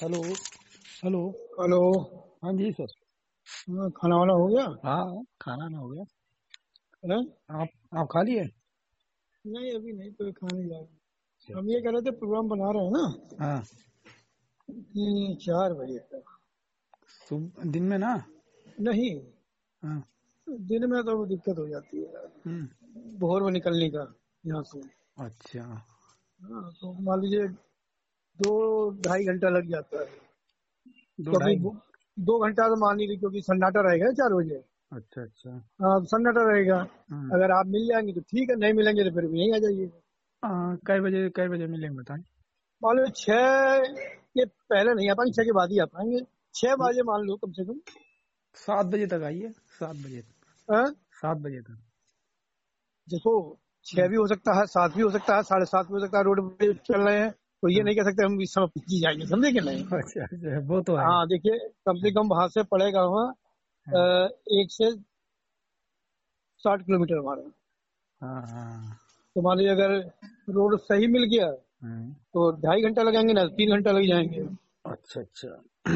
Hello. Hello. Hello. हाँ जी sir. हाँ, खाना वाना हो गया हाँ, खाना ना हो गया। है? आप खा लिए? नहीं, अभी नहीं, तो खाने जा रहे अच्छा हैं। हम अच्छा। ये कह रहे थे, प्रोग्राम बना रहे हैं ना हाँ, कि 4 बजे तक। दिन में ना। नहीं, हाँ। दिन में तो दिक्कत हो जाती है हम्म। भोर में निकलने का यहाँ से। अच्छा। हाँ, तो मान लीजिए 2-2.5 घंटा लग जाता है, दो क्योंकि ढाई 2 घंटा तो मान लीजिए, क्योंकि सन्नाटा रहेगा ना 4 बजे। अच्छा अच्छा। हाँ, सन्नाटा रहेगा। हम्म। अगर आप मिल जाएंगे तो ठीक है, नहीं मिलेंगे तो फिर भी यहीं आ जाइए। हाँ, कै बजे मिलेंगे बताएं। मान लो 6 के पहले नहीं आ पाएंगे, 6 के बाद ही आ पाएंगे। 6 बजे मान लो कम से कम। 7 बजे तक आइए। 7 बजे। हाँ? 7 बजे तक। देखो, 6 हाँ भी हो सकता है, 7 भी हो सकता है, 7:30 भी हो सकता है। रोड पे चल रहे हैं तो ये हाँ। नहीं कह सकते हम इस समय पहुंच जाएंगे, समझे कि नहीं। अच्छा अच्छा, वो तो है। हाँ, देखिए, कम से कम वहां से पड़ेगा वहाँ हाँ 1 से 60 किलोमीटर हमारा। हाँ हाँ। तो मान लीजिए अगर रोड सही मिल गया हम्म। तो 2.5 घंटा लगेंगे ना, 3 घंटा लग जाएंगे। अच्छा अच्छा।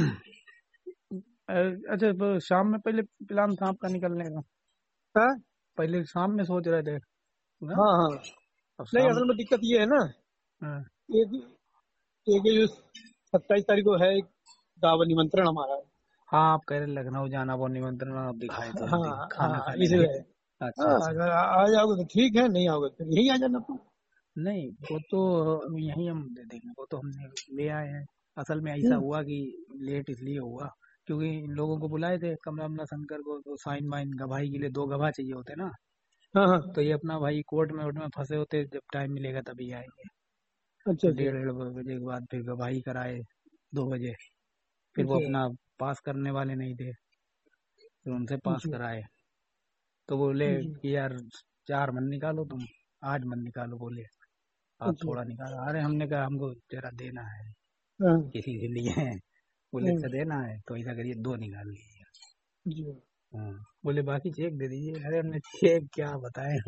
अच्छा, तो शाम में पहले प्लान था आपका निकलने का। हाँ पहले शाम में सोच रहे थे ना। हाँ हाँ। अब नहीं, शाम। असल में दिक्कत ये है ना, हाँ एक एक ये जो 27 तारीख को है, एक दावत निमंत्रण हमारा। हाँ, आप कह रहे लखनऊ जाना, वो निमंत्रण आप दिखाए थे उस दिन हाँ खाना हाँ, खाने गए इसलिए। थे। अच्छा हाँ, अच्छा। अगर आ जाओगे तो ठीक है, नहीं आओगे तो यहीं आ जाना तुम। नहीं, वो तो यहीं हम दे देंगे, वो तो हमने ले आए हैं। असल में ऐसा हम्म, हुआ कि लेट इसलिए हुआ क्योंकि इन लोगों को बुलाए थे, कमला शंकर को, तो साइन वाइन गवाही के लिए 2 गवाह चाहिए होते ना। हाँ हाँ। तो ये अपना भाई कोर्ट में फंसे होते, जब टाइम मिलेगा तभी आएंगे। अच्छा तो अच्छा 1:30 बजे के बाद फिर गवाही कराए 2 बजे। फिर वो अच्छा अपना पास करने वाले नहीं थे, फिर उनसे पास अच्छा कराए। तो बोले अच्छा कि यार 4 मन निकालो तुम, आज मन निकालो। बोले आप अच्छा। थोड़ा निकालो। अरे हमने कहा हमको जरा देना है हाँ किसी के लिए। बोले हाँ अच्छा देना है तो ऐसा करिए 2 निकाल लीजिए। जी। हाँ। बोले बाकी चेक दे दीजिए। अरे हमने चेक क्या बताए।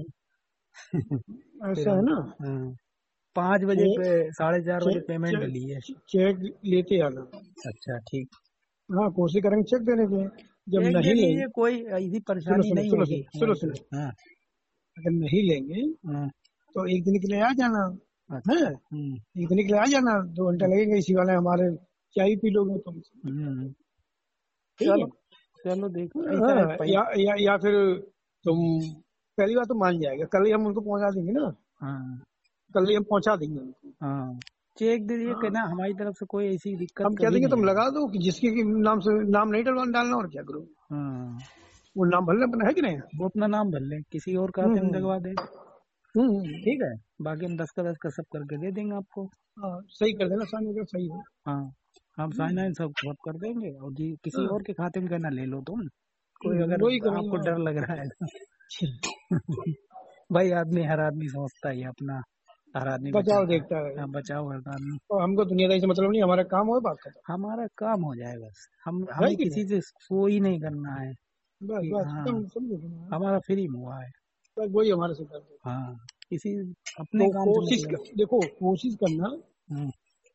फिर ऐसा है हम, ना। हाँ, 5 बजे चेक पे 4:30 बजे चेक पेमेंट चेक ली है। चेक लेते आना। अच्छा ठीक। हाँ, कोशिश करेंगे चेक देने की। जब चेक दे नहीं लेंगे, दीजिए, कोई ऐसी सुनो परेशानी सुनो नहीं सुनो होगी सुनो सुनो हमारी सुनो, तरफ। हाँ अगर नहीं लेंगे हाँ। तो एक दिन के लिए आ जाना है। अच्छा। एक दिन के लिए आ जाना, 2 घंटा लगेंगे, इसी वाले हमारे चाय पी लोगे तुम। हम्म। ठीक है। चलो चलो, देख ऐसा है हाँ, या फिर तुम, पहली बार तो मान जाएगा, कल ही हम उनको पहुंचा देंगे ना। हाँ कल ही हम पहुंचा देंगे उनको। हाँ। चेक दे दिए कि हाँ, ना, हमारी तरफ से कोई ऐसी दिक्कत हम कह कभी देंगे नहीं तुम आएगी। लगा दो कि जिसके कि नाम से नाम नहीं डालना, और क्या करो। हाँ, वो नाम भरना अपना है कि नहीं। वो अपना नाम भर ले, किसी और का हम्म हम हम्म लगवा दे। हम्म। ठीक है। बाकी हम 10 का सब करके दे देंगे आपको। हाँ, सही कर देना, साइन वगैरह सही है। हाँ, हम साइन वाइन सब कर देंगे। और जी किसी हाँ, और के खाते में कहना ले लो तुम, कोई अगर वही करेंगे। आपको हाँ। डर लग रहा है तो। भाई आदमी, हर आदमी सोचता ही है अपना, हर आदमी बचाव बचाता है। देखता है। हाँ, बचाओ हर आदमी। और हमको दुनियादारी से मतलब नहीं, हमारा काम हो, बात खत्म। हमारा काम हो जाए बस। है हमें कि नहीं। किसी से सो ही नहीं करना है बस कि बस हाँ, खत्म, समझो तुम्हारा। हमारा फ्री में हुआ है। बस वही हमारे से कर दो। हाँ, किसी अपने तो काम से मतलब। देखो, कोशिश करना। हम्म,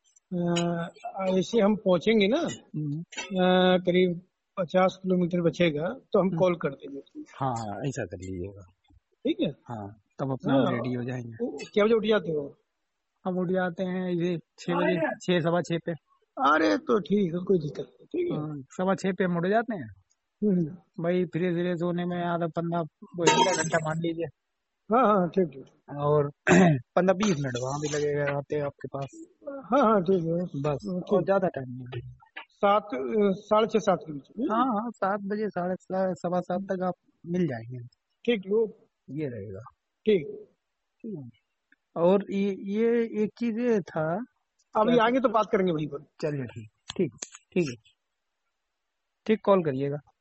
ऐसे हम पहुंचेंगे ना, हम्म, करीब 50 किलोमीटर बचेगा तो हम हम्म। कॉल कर देंगे तुमको। हाँ, ऐसा कर लीजिएगा। ठीक है। हाँ, तब अपना हाँ, रेडी हो जाएंगे। क्या बजे उठ जाते हो। हम उठ जाते हैं ये 6 बजे, 6 सवा 6 पे। अरे तो ठीक है, कोई दिक्कत नहीं, ठीक है। हाँ, 6:15 पे हम उठ जाते हैं। हम्म। भाई धीरे धीरे सोने में आधा 15, वो 1 घंटा मान लीजिए। हाँ हाँ, ठीक ठीक। और 15-20 मिनट वहां भी लगेगा आते आपके पास। हाँ हाँ, ठीक है। बस, और ठीक। ज्यादा टाइम नहीं लगेगा। 7, 6:30 के बीच में। हाँ हाँ, 7 बजे, 7:30 तक आप मिल जाएंगे। ठीक लो। ये रहेगा। ठीक। ठीक है। और ये एक चीज ये था। अभी क्या? आएंगे तो बात करेंगे वहीं पर। चलिए ठीक। ठीक। ठीक है। ठीक, कॉल करिएगा।